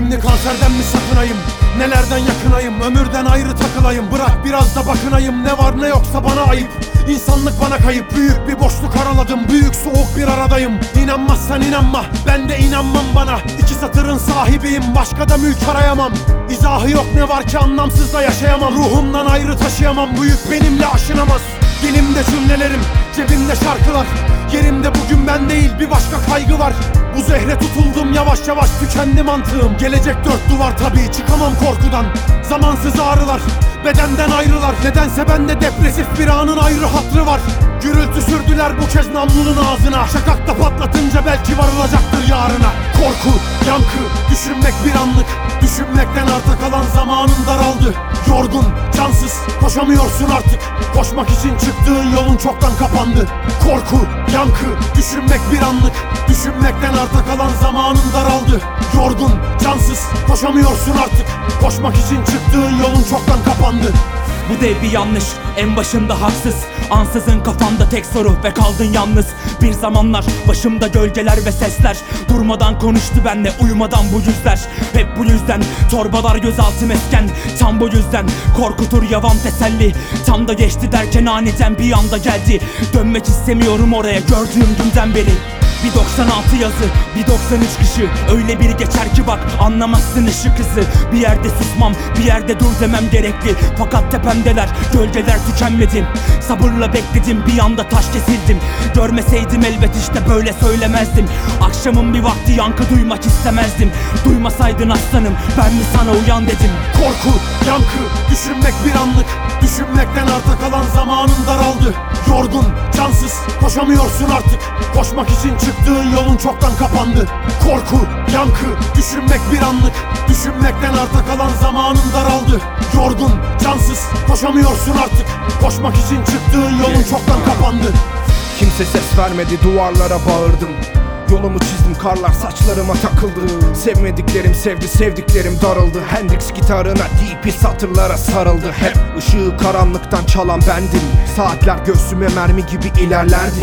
Şimdi kanserden mi sakınayım, nelerden yakınayım, ömürden ayrı takılayım. Bırak biraz da bakınayım, ne var ne yoksa bana ayıp. İnsanlık bana kayıp, büyük bir boşluk araladım, büyük soğuk bir aradayım. İnanmazsan inanma, ben de inanmam bana. İki satırın sahibiyim, başka da mülk arayamam. İzahı yok, ne var ki anlamsız da yaşayamam. Ruhumdan ayrı taşıyamam, büyük benimle aşınamaz. Dilimde cümlelerim, cebimde şarkılar. Yerimde bugün ben değil, bir başka kaygı var. Bu zehre tutuldum, yavaş yavaş tükendi mantığım. Gelecek dört duvar tabii, çıkamam korkudan. Zamansız ağrılar, bedenden ayrılar. Nedense bende depresif bir anın ayrı hatrı var. Gürültü sürdüler bu kez namlunun ağzına. Şakakta patlatınca belki varılacaktır yarına. Korku, yankı, düşünmek bir anlık. Düşünmekten arta kalan zamanın daraldı. Yorgun, cansız, koşamıyorsun artık. Koşmak için çıktığın yolun çoktan kapandı. Korku, yankı, düşünmek bir anlık. Düşünmekten arta kalan zamanın daraldı. Yorgun, cansız, koşamıyorsun artık. Koşmak için çıktığın yolun çoktan kapandı. Bu dev bir yanlış, en başında haksız. Ansızın kafamda tek soru ve kaldın yalnız. Bir zamanlar başımda gölgeler ve sesler durmadan konuştu benle, uyumadan bu yüzler. Hep bu yüzden torbalar gözaltı mesken. Tam bu yüzden korkutur yavan teselli. Tam da geçti derken aniden bir anda geldi. Dönmek istemiyorum oraya gördüğüm günden beri. Bir 96 yazı, bir 93 kışı. Öyle bir geçer ki bak anlamazsın ışık hızı. Bir yerde susmam, bir yerde dur demem gerekli. Fakat tepemdeler, gölgeler tükenmedim. Sabırla bekledim, bir anda taş kesildim. Görmeseydim elbet işte böyle söylemezdim. Akşamın bir vakti yankı duymak istemezdim. Duymasaydın aslanım, ben mi sana uyan dedim. Korku, yankı, düşünmek bir anlık. Düşünmekten arta kalan zamanın daraldı. Yorgun, cansız, koşamıyorsun artık. Koşmak için çıktığın yolun çoktan kapandı. Korku, yankı, düşünmek bir anlık. Düşünmekten arta kalan zamanın daraldı. Yorgun, cansız, koşamıyorsun artık. Koşmak için çıktığın yolun çoktan kapandı. Kimse ses vermedi, duvarlara bağırdım. Yolumu çizdim, karlar saçlarıma takıldı. Sevmediklerim sevdi, sevdiklerim darıldı. Hendrix gitarına deep satırlara sarıldı. Hep ışığı karanlıktan çalan bendim. Saatler göğsüme mermi gibi ilerlerdi.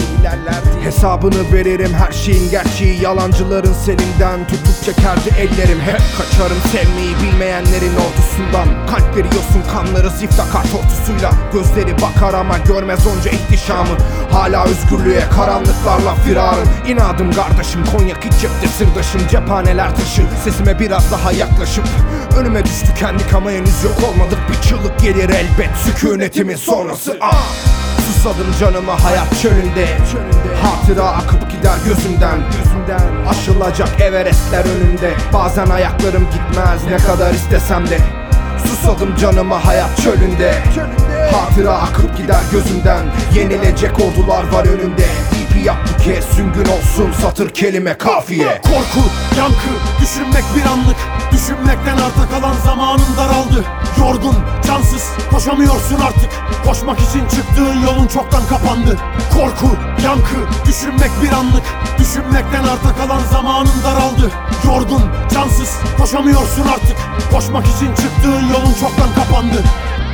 Hesabını veririm her şeyin gerçeği. Yalancıların selinden tutup çekerdi ellerim. Hep kaçarım sevmeyi bilmeyenlerin ordusundan. Kalpleri yosun, kanları ziftakar tortusuyla. Gözleri bakar ama görmez onca ihtişamı. Hala özgürlüğe karanlıklarla firarım. İnadım kardeşim, konyak iç cepte sırdaşım. Cephaneler taşı, sesime biraz daha yaklaşıp önüme düştü kendik ama henüz yok olmadık. Bir çığlık gelir elbet sükunetimin sonrası. Susadım canıma hayat çölünde. Hatıra akıp gider gözümden. Aşılacak Everestler önünde. Bazen ayaklarım gitmez ne kadar istesem de. Susadım canıma hayat çölünde. Hatıra akıp gider gözümden. Yenilecek ordular var önümde. Yap bu kez süngün olsun satır kelime kafiye. Korku, yankı, düşünmek bir anlık. Düşünmekten arta kalan zamanın daraldı. Yorgun, cansız, koşamıyorsun artık. Koşmak için çıktığın yolun çoktan kapandı. Korku, yankı, düşünmek bir anlık. Düşünmekten arta kalan zamanın daraldı. Yorgun, cansız, koşamıyorsun artık. Koşmak için çıktığın yolun çoktan kapandı.